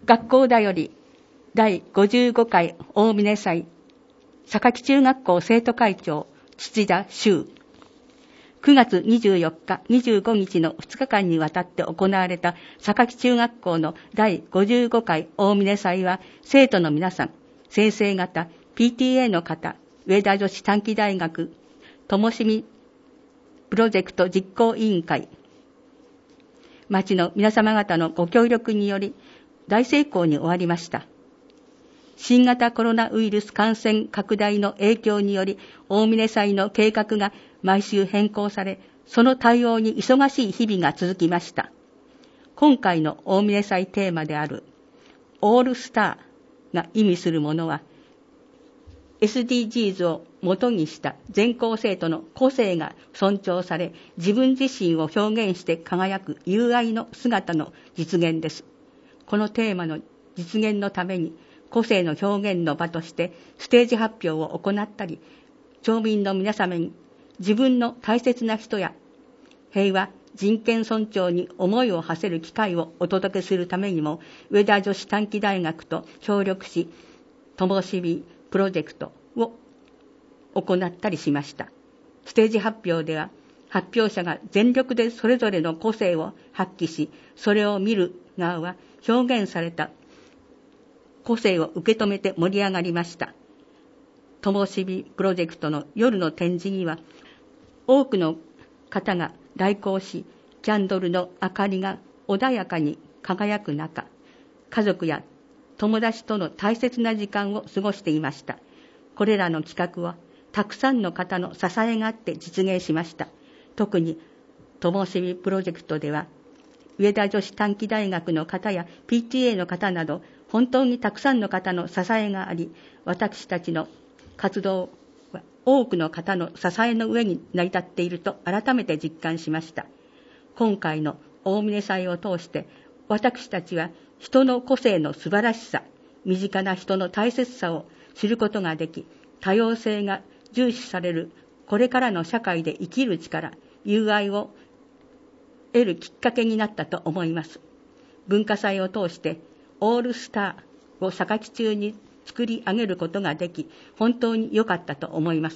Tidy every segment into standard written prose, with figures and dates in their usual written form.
学校だより第55回大峰祭榊中学校生徒会長土田修。9月24日、25日の2日間にわたって行われた榊中学校の第55回大峰祭は、生徒の皆さん、先生方、PTA の方、上田女子短期大学、ともしみプロジェクト実行委員会、町の皆様方のご協力により大成功に終わりました。新型コロナウイルス感染拡大の影響により、大峰祭の計画が毎週変更され、その対応に忙しい日々が続きました。今回の大峰祭テーマであるオールスターが意味するものは、SDGs を元にした全校生徒の個性が尊重され、自分自身を表現して輝く友愛の姿の実現です。このテーマの実現のために、個性の表現の場としてステージ発表を行ったり、町民の皆様に自分の大切な人や平和、人権尊重に思いを馳せる機会をお届けするためにも、上田女子短期大学と協力し、ともしびプロジェクトを行ったりしました。ステージ発表では、発表者が全力でそれぞれの個性を発揮し、それを見る側は表現された個性を受け止めて盛り上がりました。ともしびプロジェクトの夜の展示には、多くの方が来校し、キャンドルの明かりが穏やかに輝く中、家族や友達との大切な時間を過ごしていました。これらの企画は、たくさんの方の支えがあって実現しました。特に、ともしびプロジェクトでは、上田女子短期大学の方や PTA の方など、本当にたくさんの方の支えがあり、私たちの活動は多くの方の支えの上に成り立っていると改めて実感しました。今回の大峰祭を通して、私たちは人の個性の素晴らしさ、身近な人の大切さを知ることができ、多様性が重視されるこれからの社会で生きる力、友愛を得るきっかけになったと思います。文化祭を通してオールスターを榊中に作り上げることができ、本当に良かったと思います。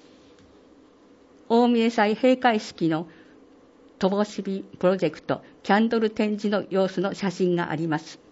大峰祭閉会式のともしびプロジェクトキャンドル展示の様子の写真があります。